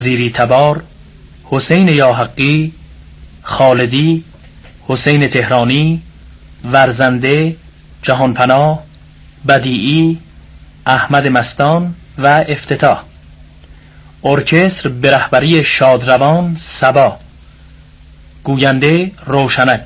زیری تبار، حسین یاحقی، خالدی، حسین تهرانی، ورزنده، جهانپناه، بدیعی، احمد مستان و افتتاح. ارکستر به رهبری شادروان صبا. گوینده روشنک.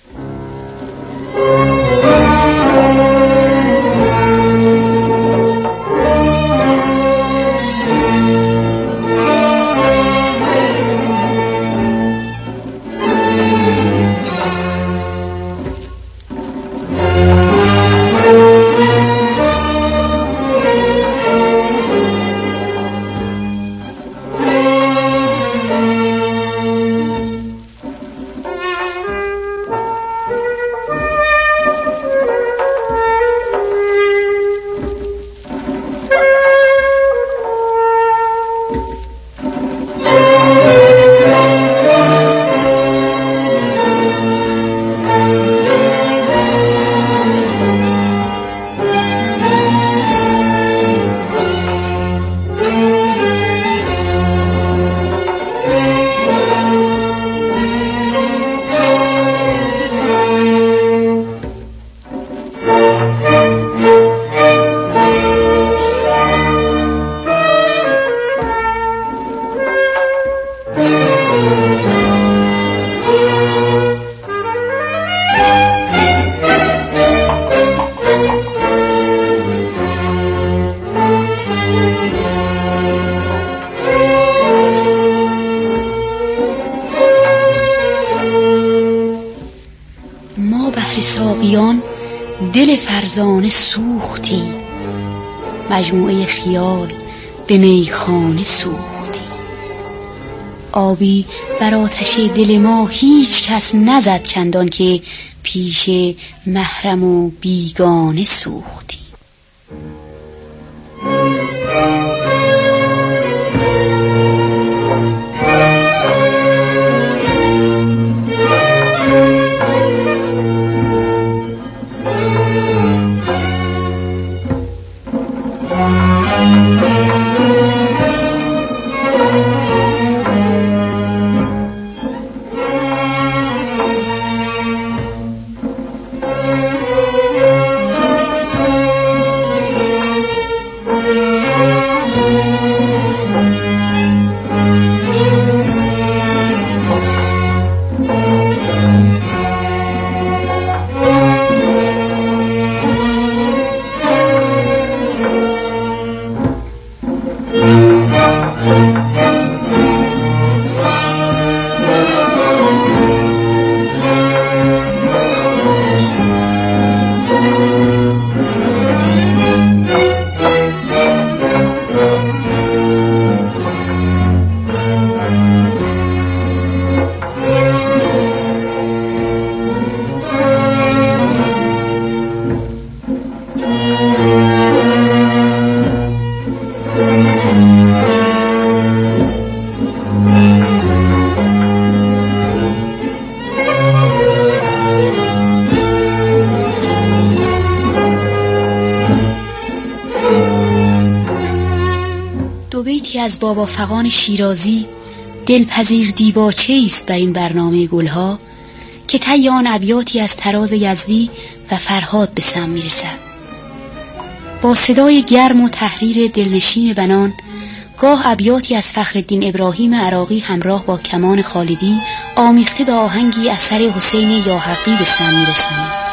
ساقیان دل فرزانه سوختی، مجموعه خیال به میخانه سوختی. آبی بر آتش دل ما هیچ کس نزد، چندان که پیش محرم و بیگانه سوختی. دو بیتی از بابا فغان شیرازی دلپذیر دیباچه است بر این برنامه گلها که طی آن ابیاتی از طراز یزدی و فرهاد به سم میرسد. با صدای گرم و تحریر دلنشین بنان، گاه ابیاتی از فخرالدین ابراهیم عراقی همراه با کمان خالدی آمیخته به آهنگی اثر حسین یاحقی به سم میرسانید.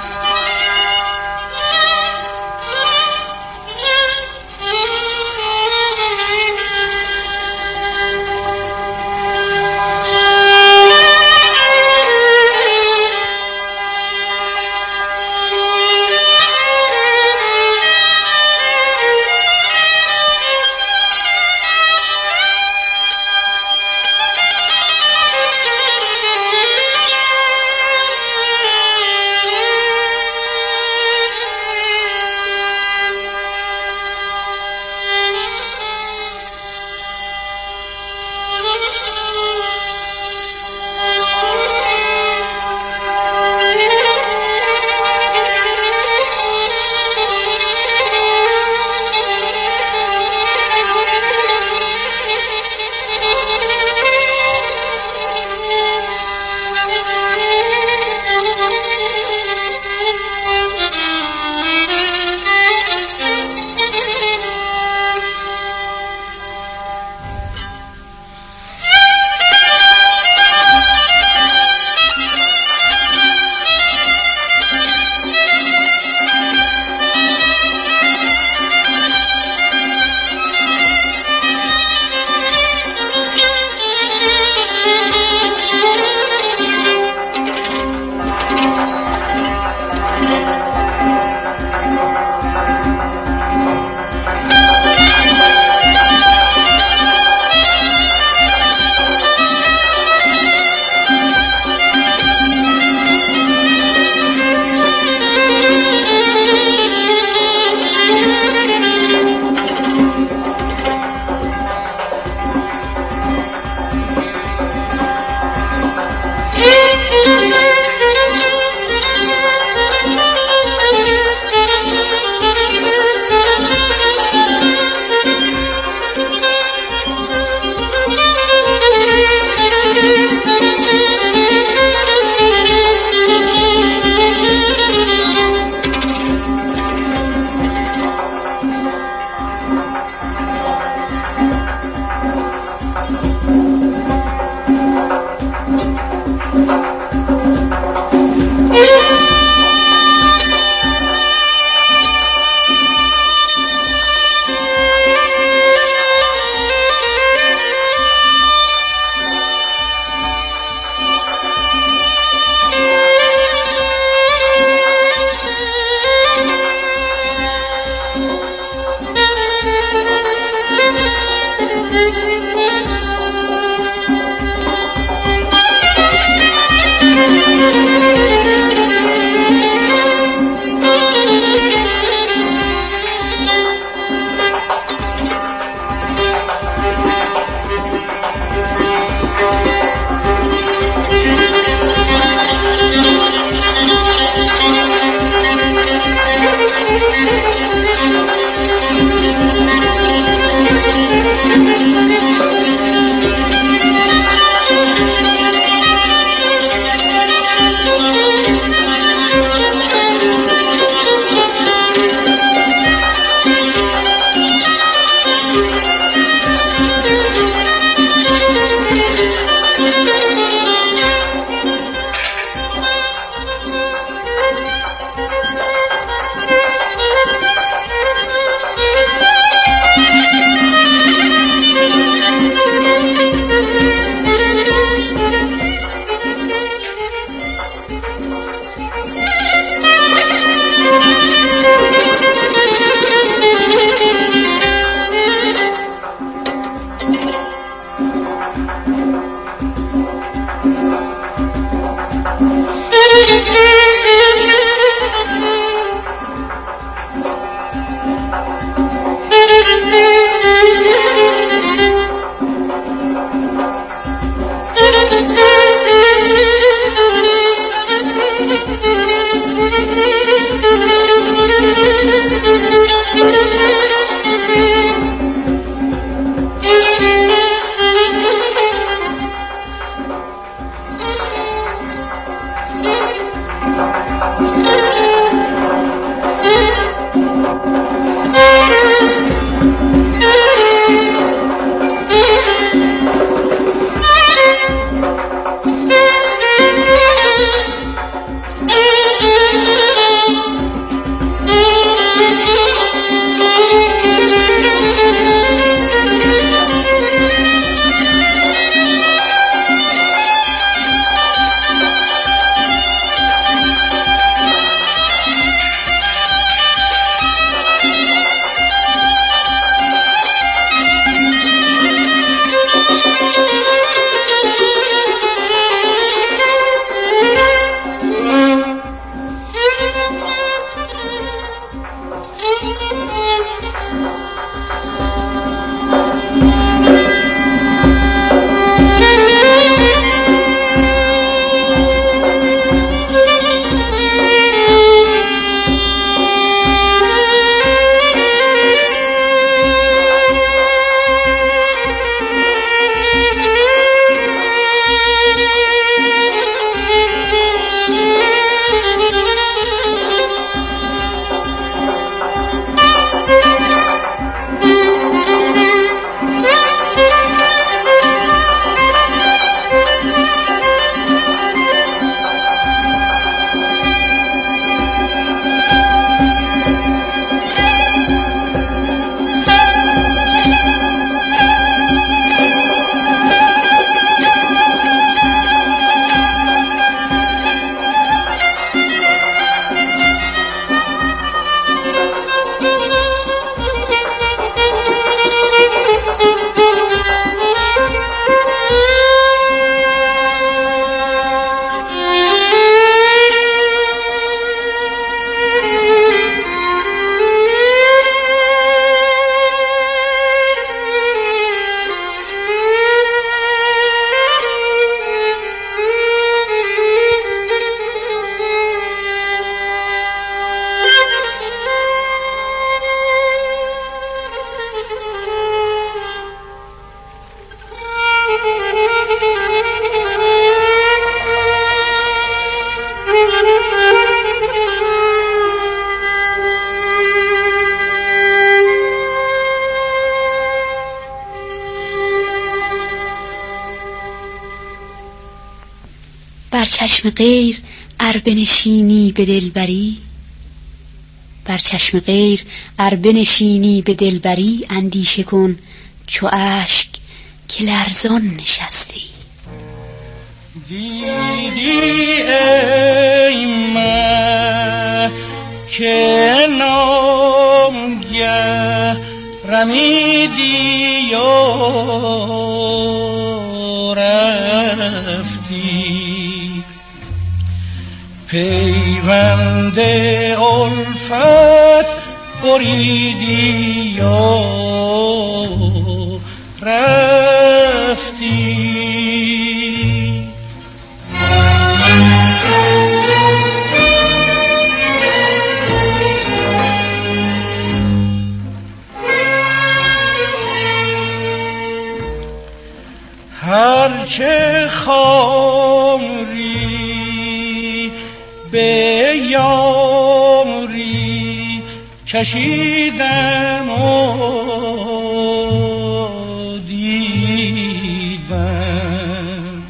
بر چشم غیر ار بنشینی به دلبری، بر چشم غیر ار بنشینی به دلبری، اندیشه کن چو اشک که لرزان نشستی. دیدی ای مه که نامگه رمیدی و رفتی، پیوند الفت بریدی و رفتی. هرچه خامری به یاری کشیدم و دیدم،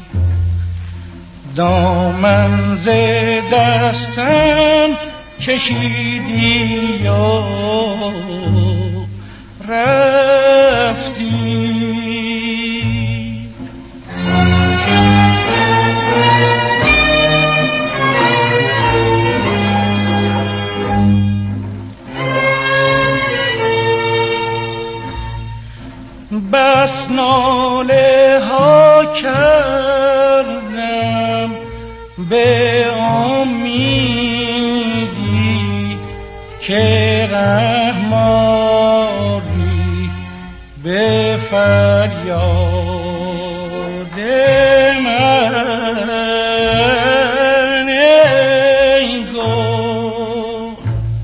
دامن ز دستم کشیدی و رفتی. بس ناله ها کردم به امیدی که رحماری به فریاد من ای گل.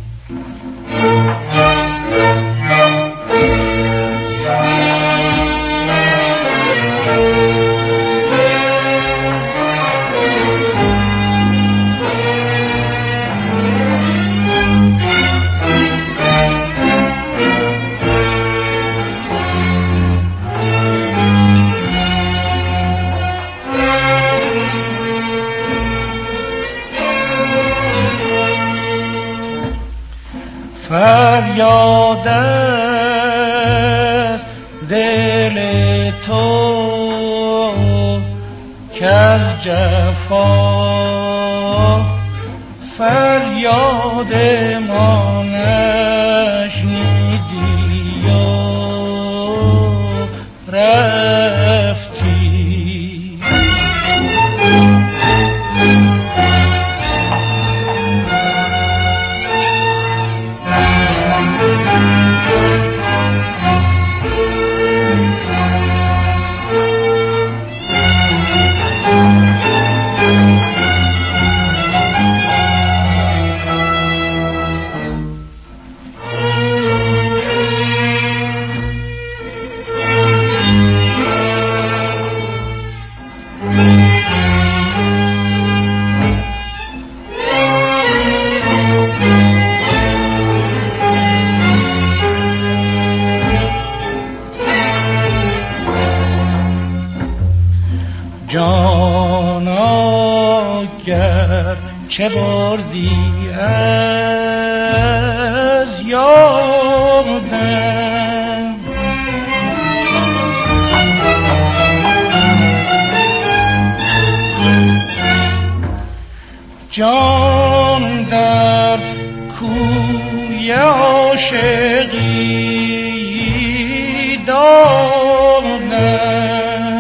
فریاد از دل تو که از جفا فریاد ما نشنیدی و رفتی. جانا گر چه بردی از یادم، جان در کوی عاشقی دادم،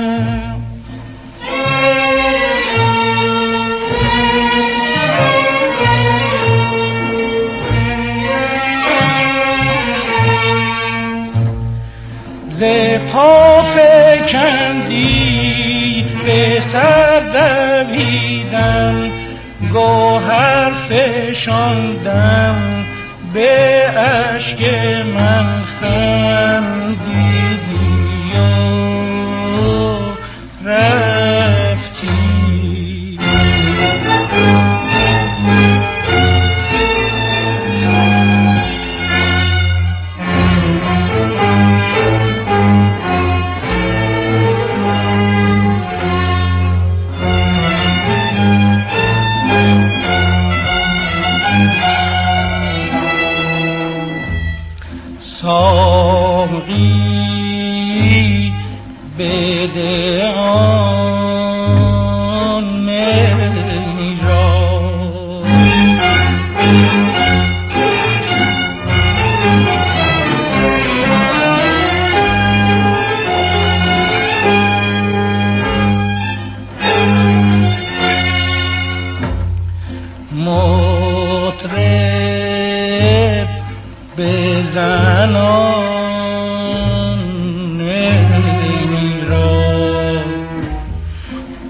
ز پا فکندی به سر دویدم، گوهر فشاندم به اشک من خندیدی و رفتی.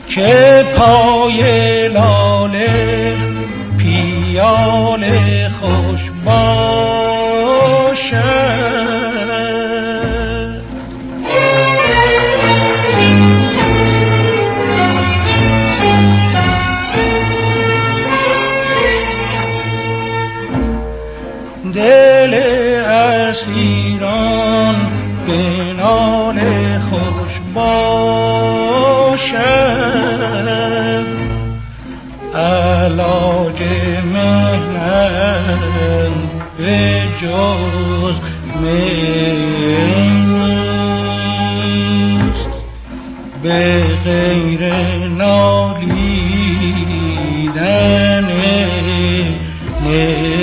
که پای لاله پیاله خوش باشد. دل اسیران به ناله خوش باشد. علاج مهنت به جز نیست، به غیر نالیدن نیست.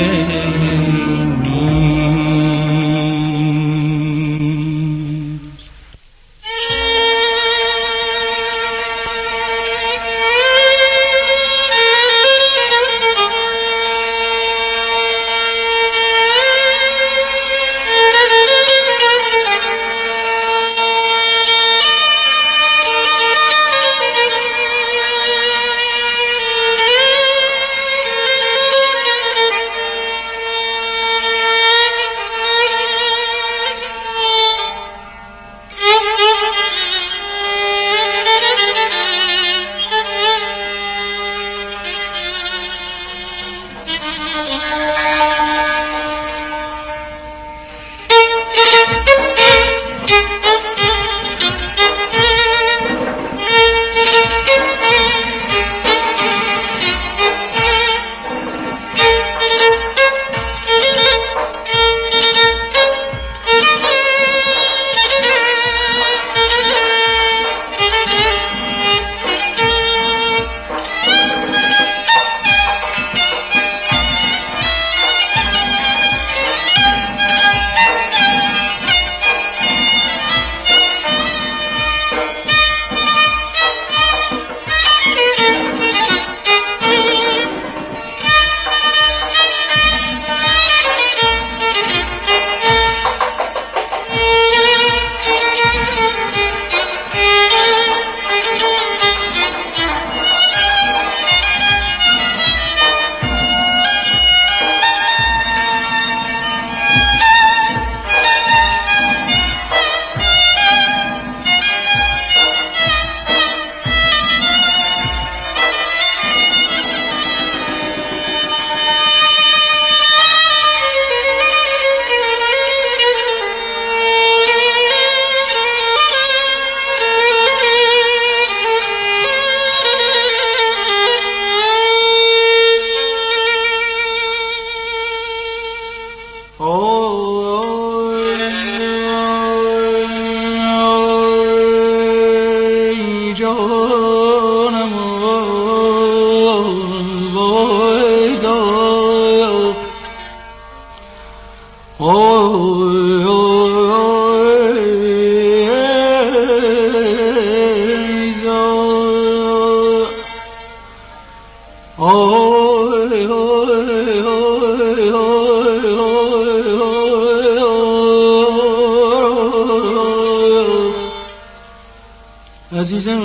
عزیزم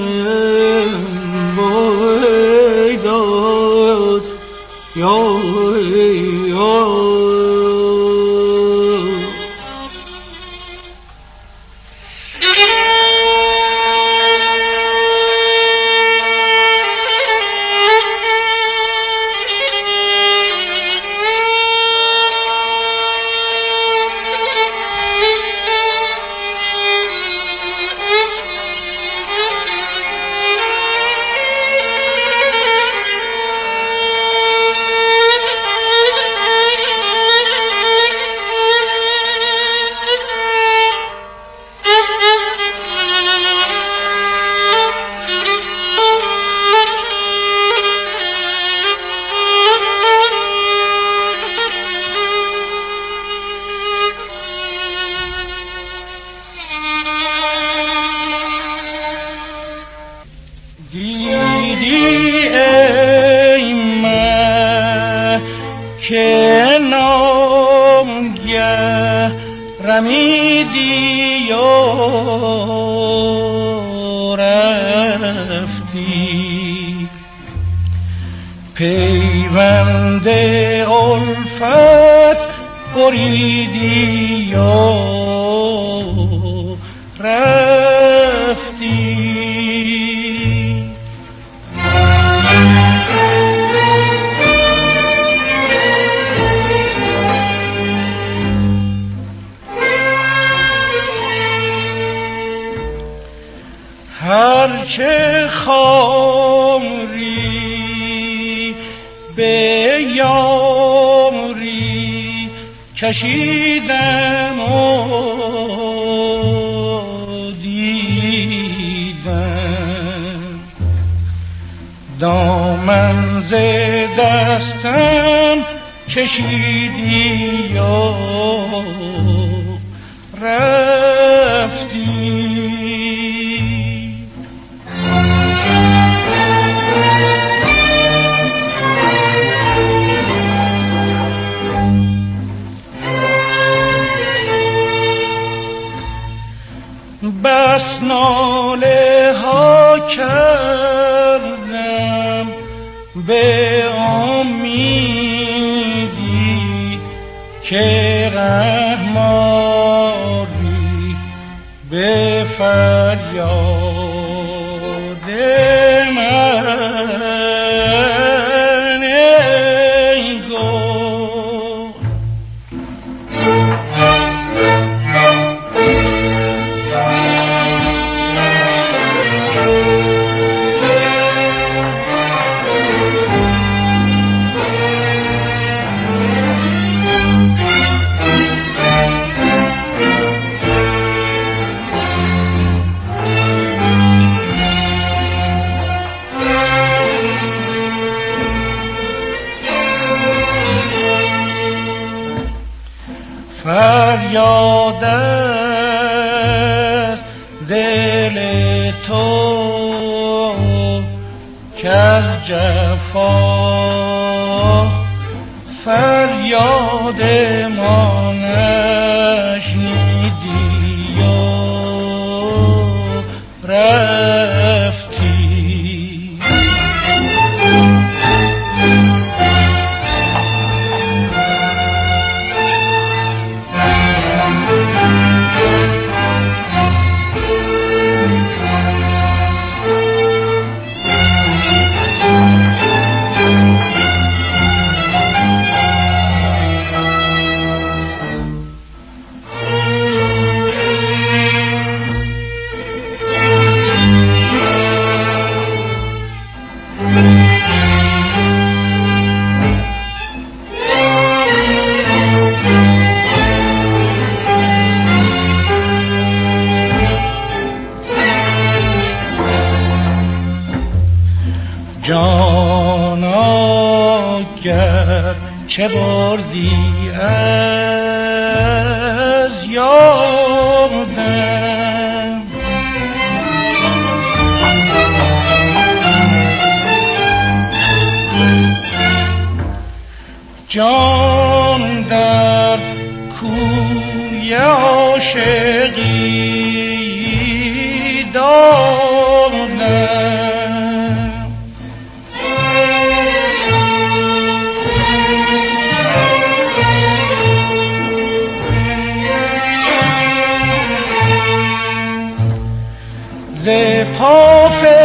وای داد یا رمیدی یارم رفتی، پیوند الفت بریدی و رفتی. هرچه خامری به یامری کشیدم و دیدم، دامن ز دستم کشیدی و رفتی. بس ناله ها کردم به امیدی که رحماری به فریاد من فریاد از دل تو که از جفا فریاد ما نشنیدی و رفتی. جانا گر چه بردی از یادم، جان در کوی عاشقی دادم، ز پا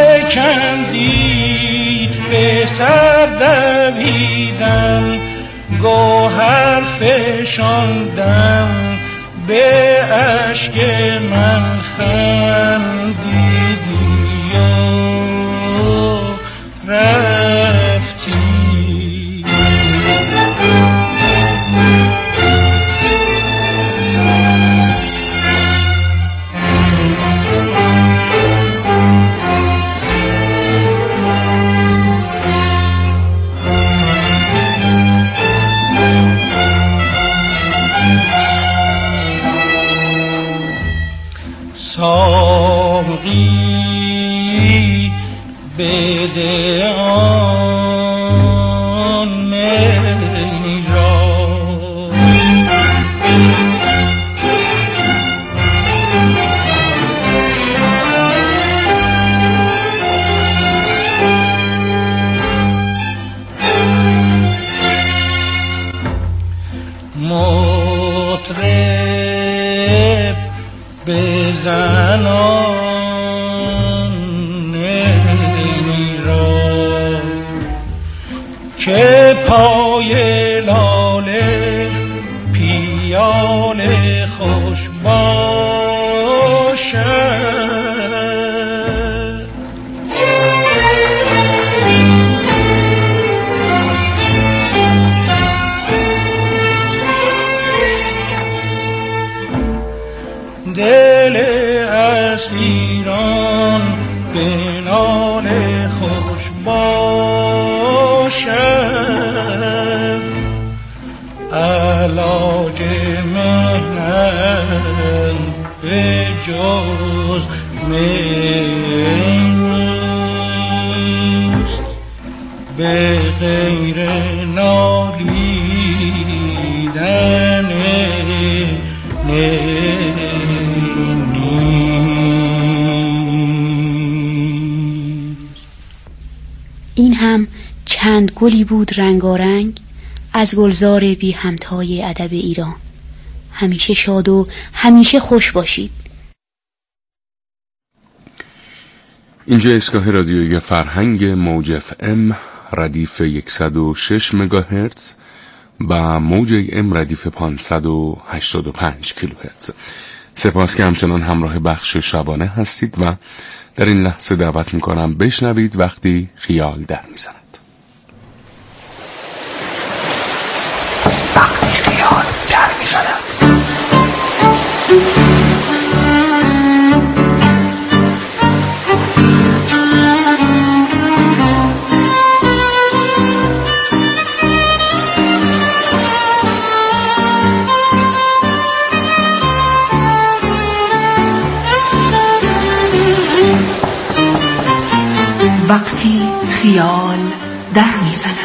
فکندی به سر دویدم، گوهر فشاندم به اشک من خندیدی و رفتی. ساقی بده آن می را، که پای لاله پیاله خوش باشد. دل اسیران به نال خوش باشد، علاج مهنت به جز نیست، به غیر نالیدن این هم چند گلی بود رنگارنگ از گلزار بی همتای ادب ایران. همیشه شاد و همیشه خوش باشید. اینجا ایستگاه رادیویی فرهنگ موج FM ردیف 106 مگاهرتز و موج AM ردیف 585 کیلوهرتز. سپاس که همچنان همراه بخش شبانه هستید و در این لحظه دعوت میکنم بشنوید وقتی خیال در میزند. وقتی خیال در میزند. وقتی خیال در میزند.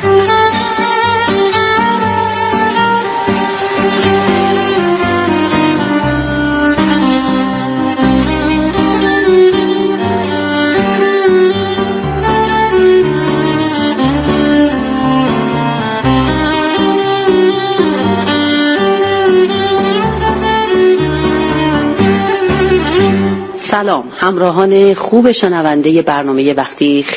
سلام همراهان خوب شنونده برنامه وقتی